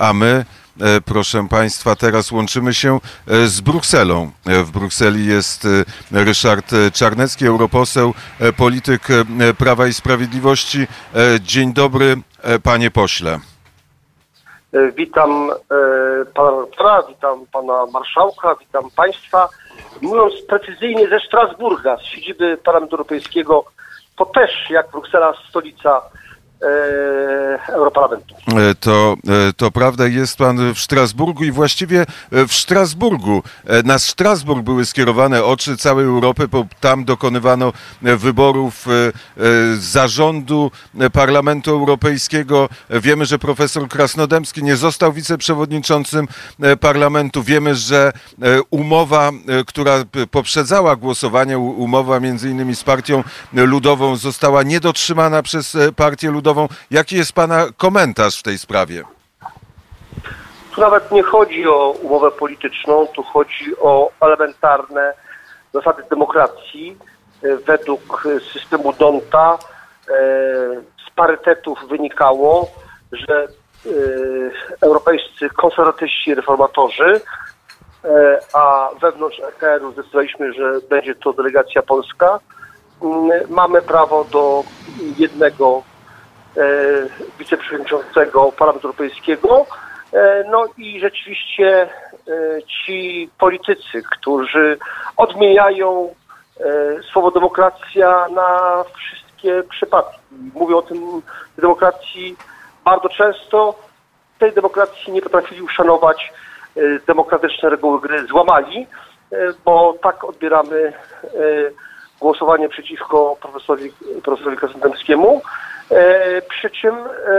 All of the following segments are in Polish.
a my, proszę Państwa, teraz łączymy się z Brukselą. W Brukseli jest Ryszard Czarnecki, europoseł, polityk Prawa i Sprawiedliwości. Dzień dobry, panie pośle. Witam pana redaktora, witam pana marszałka, witam państwa. Mówiąc precyzyjnie, ze Strasburga, z siedziby Parlamentu Europejskiego, to też jak Bruksela, stolica Europarlamentu. To prawda, jest pan w Strasburgu i właściwie w Strasburgu, na Strasburg były skierowane oczy całej Europy, bo tam dokonywano wyborów zarządu Parlamentu Europejskiego. Wiemy, że profesor Krasnodębski nie został wiceprzewodniczącym Parlamentu. Wiemy, że umowa, która poprzedzała głosowanie, umowa między innymi z Partią Ludową, została niedotrzymana przez Partię Ludową. Jaki jest pana komentarz w tej sprawie? Tu nawet nie chodzi o umowę polityczną, tu chodzi o elementarne zasady demokracji. Według systemu D'Hondta z parytetów wynikało, że europejscy konserwatyści i reformatorzy, a wewnątrz EKR-u zdecydowaliśmy, że będzie to delegacja polska, mamy prawo do jednego wiceprzewodniczącego Parlamentu Europejskiego. No i rzeczywiście ci politycy, którzy odmieniają słowo demokracja na wszystkie przypadki, mówią o tym w demokracji bardzo często, tej demokracji nie potrafili uszanować, demokratyczne reguły gry złamali, bo tak odbieramy głosowanie przeciwko profesorowi Krasnodębskiemu. Przy czym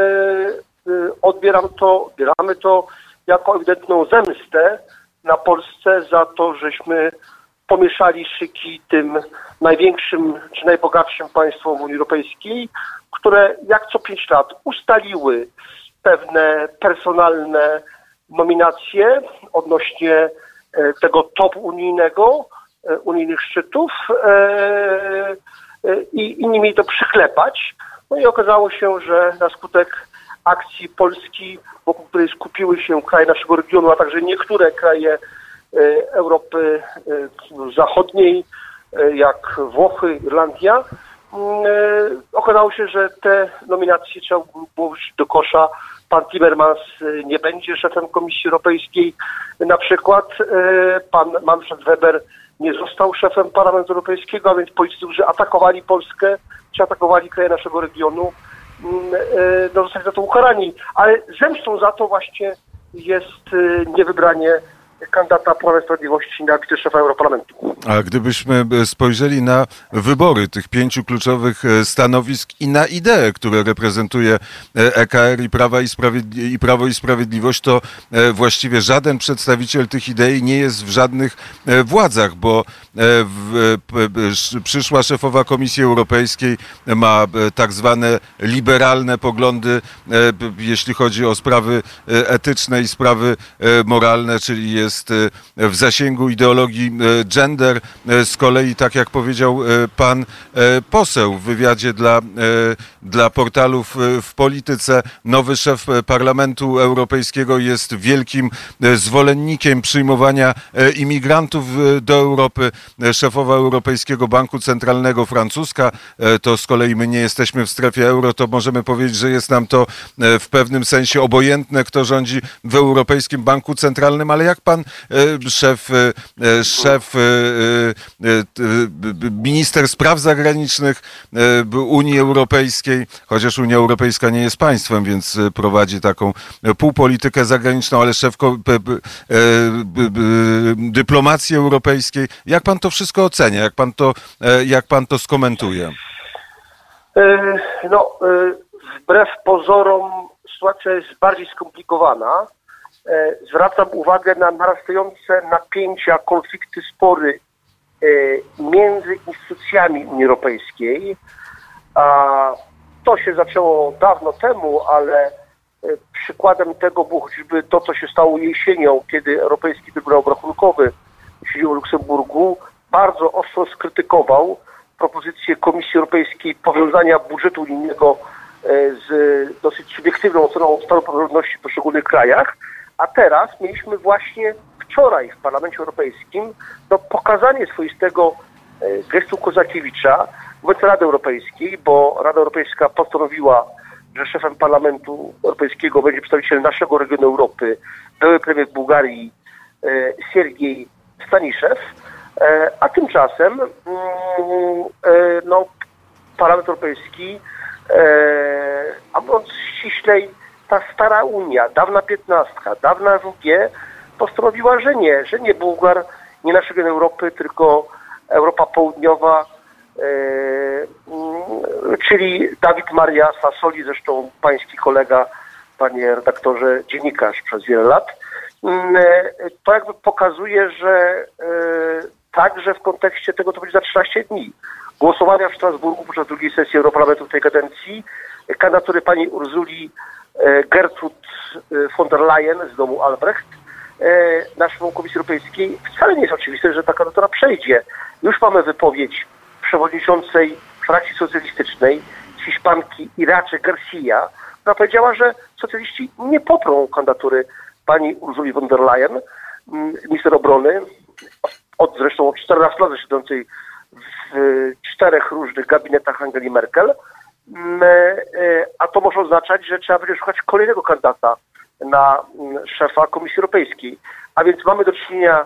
odbieramy to jako ewidentną zemstę na Polsce za to, żeśmy pomieszali szyki tym największym czy najbogatszym państwom Unii Europejskiej, które jak co 5 lat ustaliły pewne personalne nominacje odnośnie tego top unijnego, unijnych szczytów i inni mieli to przyklepać. No i okazało się, że na skutek akcji Polski, wokół której skupiły się kraje naszego regionu, a także niektóre kraje Europy Zachodniej, jak Włochy, Irlandia, okazało się, że te nominacje trzeba było wrzucić do kosza. Pan Timmermans nie będzie szefem Komisji Europejskiej. Na przykład pan Manfred Weber nie został szefem Parlamentu Europejskiego, a więc politycy, którzy atakowali Polskę, czy atakowali kraje naszego regionu, zostali za to ukarani. Ale zemstą za to właśnie jest niewybranie kandydata Prawa i Sprawiedliwości na wiceszefa Europarlamentu. A gdybyśmy spojrzeli na wybory tych 5 kluczowych stanowisk i na idee, które reprezentuje EKR i Prawo i Sprawiedliwość, to właściwie żaden przedstawiciel tych idei nie jest w żadnych władzach, bo przyszła szefowa Komisji Europejskiej ma tak zwane liberalne poglądy, jeśli chodzi o sprawy etyczne i sprawy moralne, czyli jest w zasięgu ideologii gender. Z kolei, tak jak powiedział pan poseł w wywiadzie dla portalów w polityce, nowy szef Parlamentu Europejskiego jest wielkim zwolennikiem przyjmowania imigrantów do Europy. Szefowa Europejskiego Banku Centralnego francuska, to z kolei my nie jesteśmy w strefie euro, to możemy powiedzieć, że jest nam to w pewnym sensie obojętne, kto rządzi w Europejskim Banku Centralnym, ale jak pan minister spraw zagranicznych Unii Europejskiej, chociaż Unia Europejska nie jest państwem, więc prowadzi taką półpolitykę zagraniczną, ale szef dyplomacji europejskiej. Jak pan to wszystko ocenia? Jak pan to skomentuje? Wbrew pozorom sytuacja jest bardziej skomplikowana. Zwracam uwagę na narastające napięcia, konflikty, spory między instytucjami Unii Europejskiej. To się zaczęło dawno temu, ale przykładem tego było choćby to, co się stało jesienią, kiedy Europejski Trybunał Obrachunkowy siedział w Luksemburgu, bardzo ostro skrytykował propozycję Komisji Europejskiej powiązania budżetu unijnego z dosyć subiektywną oceną stanu praworządności w poszczególnych krajach, a teraz mieliśmy właśnie wczoraj w Parlamencie Europejskim pokazanie swoistego gestu Kozakiewicza wobec Rady Europejskiej, bo Rada Europejska postanowiła, że szefem Parlamentu Europejskiego będzie przedstawiciel naszego regionu Europy, były premier Bułgarii Siergiej Staniszew, a tymczasem Parlament Europejski, a mówiąc ściślej, ta stara Unia, dawna 15, dawna WG postanowiła, że nie Bułgar, nie nasz region Europy, tylko Europa Południowa, czyli Dawid Maria Sassoli, zresztą pański kolega, panie redaktorze, dziennikarz przez wiele lat. To jakby pokazuje, że także w kontekście tego, co będzie za 13 dni, głosowania w Strasburgu podczas drugiej sesji Europarlamentu w tej kadencji, kandydatury pani Ursuli Gertrud von der Leyen z domu Albrecht na szefową Komisji Europejskiej, wcale nie jest oczywiste, że ta kandydatura przejdzie. Już mamy wypowiedź przewodniczącej frakcji socjalistycznej, Hiszpanki Irache Garcia, która powiedziała, że socjaliści nie poprą kandydatury pani Ursuli von der Leyen, minister obrony, zresztą od 14 lat siedzącej w 4 różnych gabinetach Angeli Merkel, a to może oznaczać, że trzeba będzie szukać kolejnego kandydata na szefa Komisji Europejskiej. A więc mamy do czynienia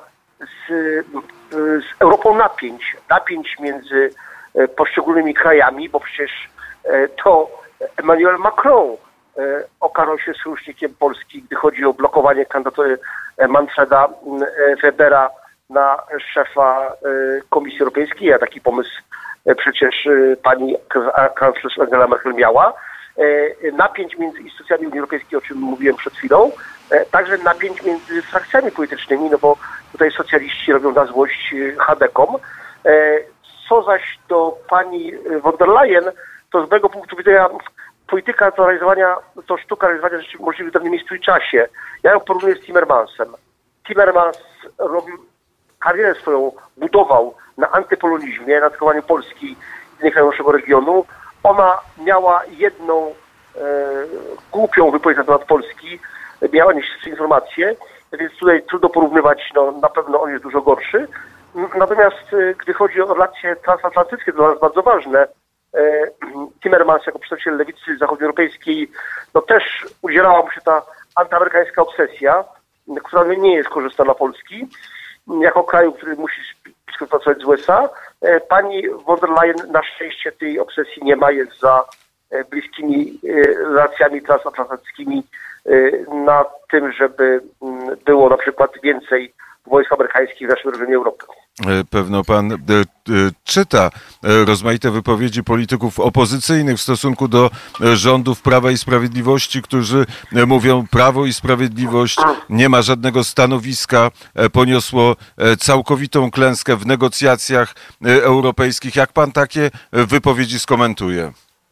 z Europą napięć między poszczególnymi krajami, bo przecież to Emmanuel Macron okazał się sojusznikiem Polski, gdy chodzi o blokowanie kandydatury Manfreda Webera na szefa Komisji Europejskiej, a taki pomysł przecież pani kanclerz Angela Merkel miała. Napięć między instytucjami Unii Europejskiej, o czym mówiłem przed chwilą, także napięć między frakcjami politycznymi, no bo tutaj socjaliści robią na złość chadekom. Co zaś do pani von der Leyen, to z mojego punktu widzenia polityka do realizowania, to sztuka realizowania rzeczy możliwych w danym miejscu i czasie. Ja ją porównuję z Timmermansem. Timmermans robił karierę swoją, budował na antypolonizmie, na atakowaniu Polski i innych krajów naszego regionu. Ona miała jedną głupią wypowiedź na temat Polski, miała nieścisłe informacje, więc tutaj trudno porównywać, na pewno on jest dużo gorszy. Natomiast gdy chodzi o relacje transatlantyckie, to dla nas bardzo ważne, Timmermans jako przedstawiciel lewicy zachodnioeuropejskiej, też udzielała mu się ta antyamerykańska obsesja, która nie jest korzystna dla Polski, jako kraju, który musi współpracować z USA. Pani von der Leyen na szczęście tej obsesji nie ma, jest za bliskimi relacjami transatlantyckimi, na tym, żeby było na przykład więcej wojsk amerykańskich w naszym regionie Europy. Pewno pan czyta rozmaite wypowiedzi polityków opozycyjnych w stosunku do rządów Prawa i Sprawiedliwości, którzy mówią, Prawo i Sprawiedliwość nie ma żadnego stanowiska, poniosło całkowitą klęskę w negocjacjach europejskich. Jak pan takie wypowiedzi skomentuje?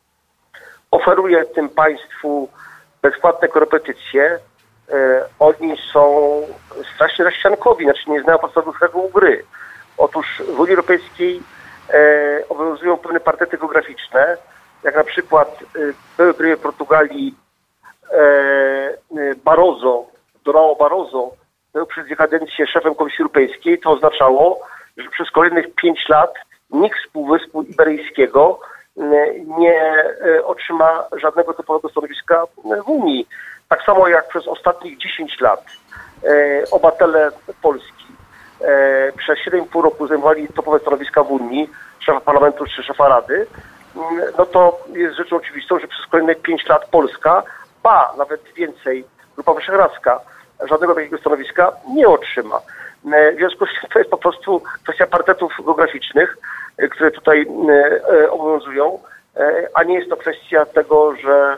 Oferuję tym państwu bezpłatne korepetycje. Oni są strasznie rozściankowi, nie znają podstawowych reguł gry. Otóż w Unii Europejskiej obowiązują pewne parytety geograficzne, jak na przykład były premier Portugalii Durão Barroso był przez dwie kadencje szefem Komisji Europejskiej. To oznaczało, że przez kolejnych 5 lat nikt z Półwyspu Iberyjskiego nie otrzyma żadnego typowego stanowiska w Unii. Tak samo jak przez ostatnich 10 lat obywatele Polski przez 7,5 roku zajmowali topowe stanowiska w Unii, szefa parlamentu czy szefa Rady, to jest rzeczą oczywistą, że przez kolejne 5 lat Polska, nawet więcej, Grupa Wyszehradzka, żadnego takiego stanowiska nie otrzyma. W związku z tym to jest po prostu kwestia parytetów geograficznych, które tutaj obowiązują, a nie jest to kwestia tego, że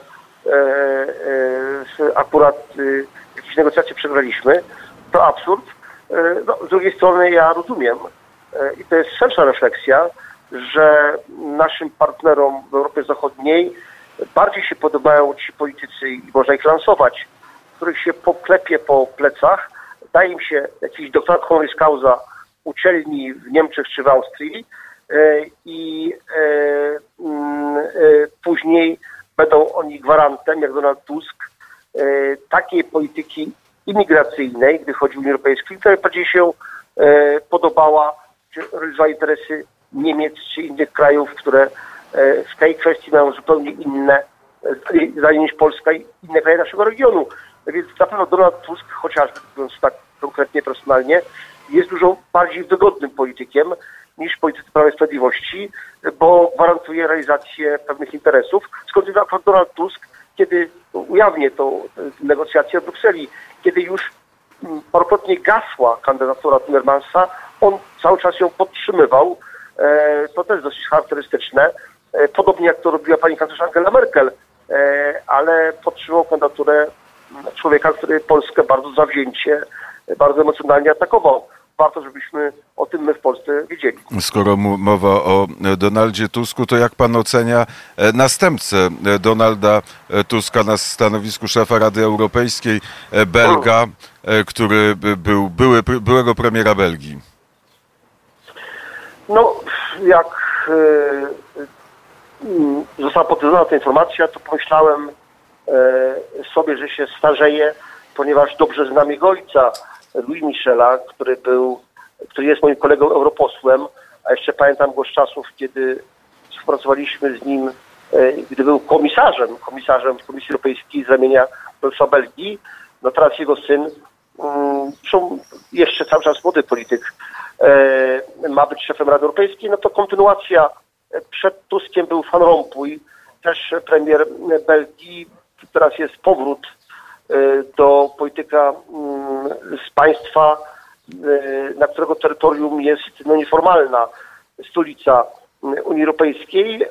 akurat jakieś negocjacje przegraliśmy. To absurd. Z drugiej strony ja rozumiem, i to jest szersza refleksja, że naszym partnerom w Europie Zachodniej bardziej się podobają ci politycy, i można ich lansować, których się poklepie po plecach, daje im się jakiś doktorat honoris causa uczelni w Niemczech czy w Austrii i później będą oni gwarantem, jak Donald Tusk, takiej polityki imigracyjnej, gdy chodzi o Unię Europejską, która bardziej się podobała, czy realizowała interesy Niemiec czy innych krajów, które w tej kwestii mają zupełnie inne zdanie niż Polska i inne kraje naszego regionu. Więc na pewno Donald Tusk, chociażby mówiąc tak konkretnie, personalnie, jest dużo bardziej wygodnym politykiem niż politycy Prawa i Sprawiedliwości, bo gwarantuje realizację pewnych interesów. Skąd Donald Tusk, kiedy ujawnię to negocjacje w Brukseli, kiedy już parokrotnie gasła kandydatura Timmermansa, on cały czas ją podtrzymywał. To też dosyć charakterystyczne. Podobnie jak to robiła pani kanclerz Angela Merkel, ale podtrzymał kandydaturę człowieka, który Polskę bardzo zawzięcie, bardzo emocjonalnie atakował. Warto, żebyśmy o tym my w Polsce wiedzieli. Skoro mowa o Donaldzie Tusku, to jak pan ocenia następcę Donalda Tuska na stanowisku szefa Rady Europejskiej, Belga, który był byłego premiera Belgii? No, jak została potwierdzona ta informacja, to pomyślałem sobie, że się starzeję, ponieważ dobrze znam jego ojca, Louis Michela, który jest moim kolegą europosłem, a jeszcze pamiętam go z czasów, kiedy współpracowaliśmy z nim, gdy był komisarzem Komisji Europejskiej z ramienia Królestwa Belgii. No teraz jego syn, jeszcze cały czas młody polityk, ma być szefem Rady Europejskiej. No to kontynuacja. Przed Tuskiem był Van Rompuy, też premier Belgii. Teraz jest powrót do polityka z państwa, na którego terytorium jest nieformalna stolica Unii Europejskiej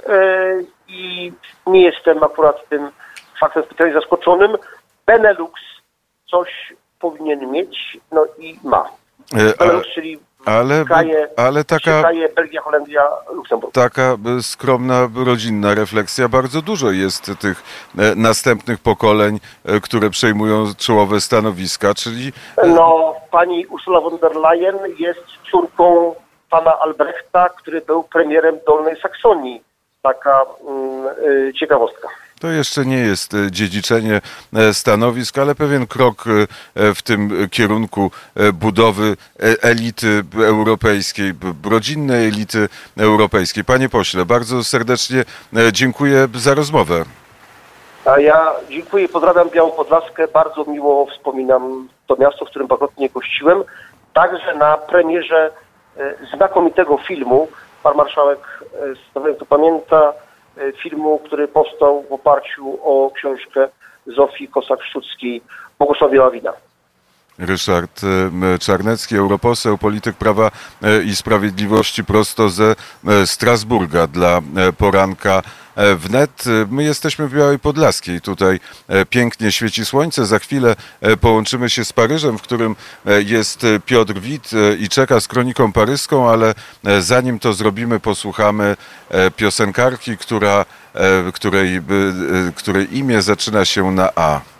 i nie jestem akurat tym faktem specjalnie zaskoczonym. Benelux coś powinien mieć, no i ma. Benelux, czyli kraje Belgia, Holandia, Luksemburg. Taka skromna, rodzinna refleksja. Bardzo dużo jest tych następnych pokoleń, które przejmują czołowe stanowiska, czyli... No, pani Ursula von der Leyen jest córką pana Albrechta, który był premierem Dolnej Saksonii. Taka ciekawostka. To jeszcze nie jest dziedziczenie stanowisk, ale pewien krok w tym kierunku budowy elity europejskiej, rodzinnej elity europejskiej. Panie pośle, bardzo serdecznie dziękuję za rozmowę. A ja dziękuję, pozdrawiam Białą Podlaskę. Bardzo miło wspominam to miasto, w którym parokrotnie gościłem. Także na premierze znakomitego filmu, pan marszałek to pamięta, filmu, który powstał w oparciu o książkę Zofii Kosak-Szczuckiej Bogusławie Ławina. Ryszard Czarnecki, europoseł, polityk Prawa i Sprawiedliwości prosto ze Strasburga dla poranka wnet. My jesteśmy w Białej Podlaskiej. Tutaj pięknie świeci słońce. Za chwilę połączymy się z Paryżem, w którym jest Piotr Wit i czeka z kroniką paryską, ale zanim to zrobimy, posłuchamy piosenkarki, której imię zaczyna się na A.